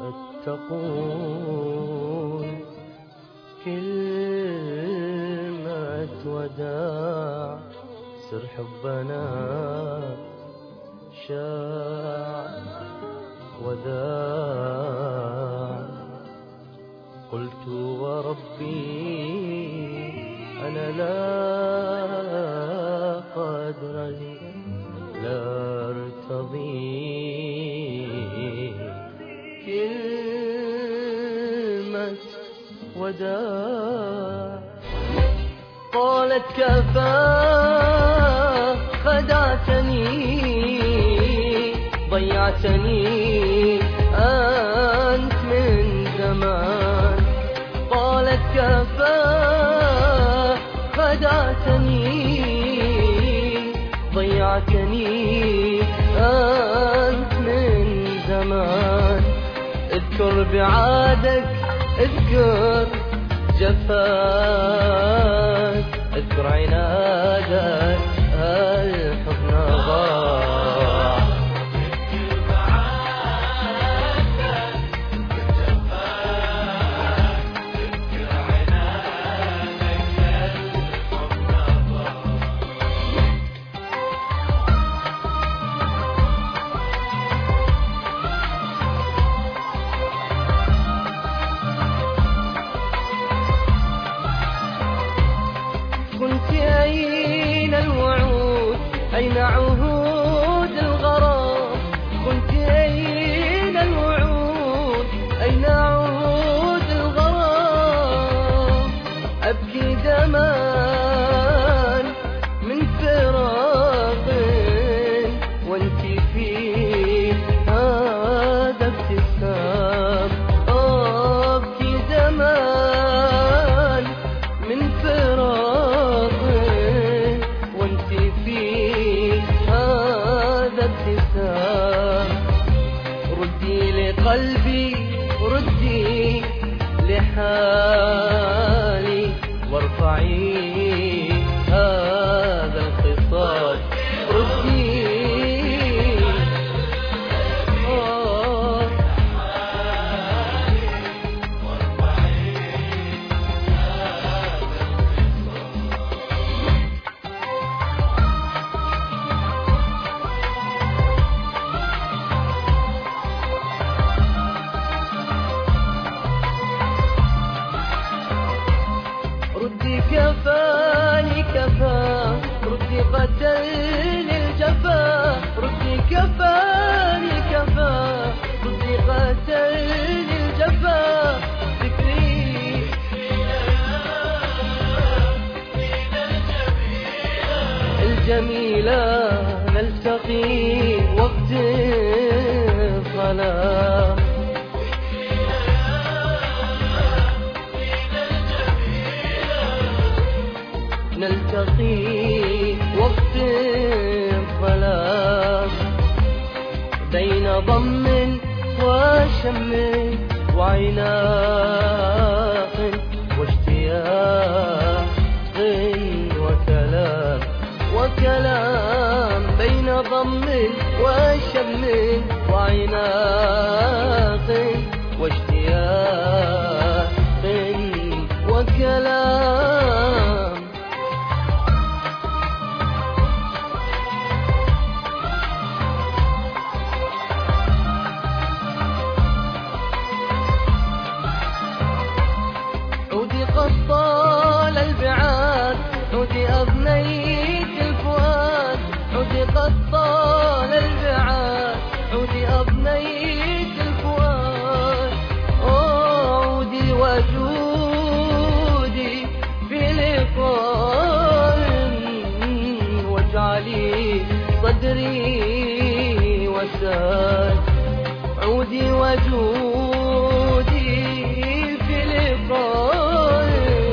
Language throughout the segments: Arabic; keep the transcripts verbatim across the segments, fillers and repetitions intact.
تقول كلمة وداع، سر حبنا شاع وداع. قلت وربي أنا لا قدر لي لا ارتضي كلمة وداع. قالت كفى خدعتني ضيعتني أنت من زمان. قالت كفى خدعتني ضيعتني أنت من زمان. اذكر بعادك اذكر جفاك، اذكر عنادك الحزن ضاع. كنت أين الوعود أين عهود الغرام؟ كنت أين الوعود أين عهود الغرام؟ أبكي دمان من فراق وانت في هذا ابتسام. أبكي دمان من فراق ردي لقلبي ردي لحالي وارفعي هذا الخصال. ردي ردي كفاني كفا، ردي قتلني الجفا. ردي كفاني كفا، ردي قتلني الجفا. ذكري الجميلة نلتقي وقت الظلام. نلتقي وقت الظلام بين ضم وشم وعناق واشتياق وكلام وكلام. بين ضم وشم وعناق واشتياق وكلام. عودي قد طال البعاد، عودي أبنيت الفؤاد. عودي قد طال البعاد، عودي أبنيت الفؤاد. عودي وجودي في لقاء واجعلي صدري وساد. عودي وجودي في لقاء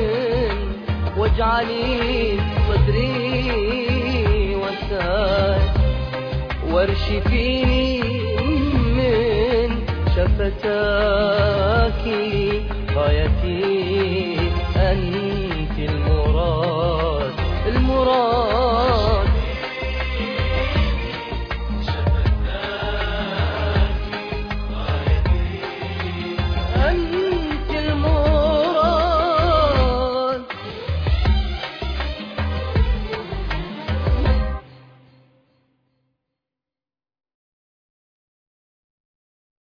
واجعلي صدري وساد. وارشفيني من شفتاك غايتي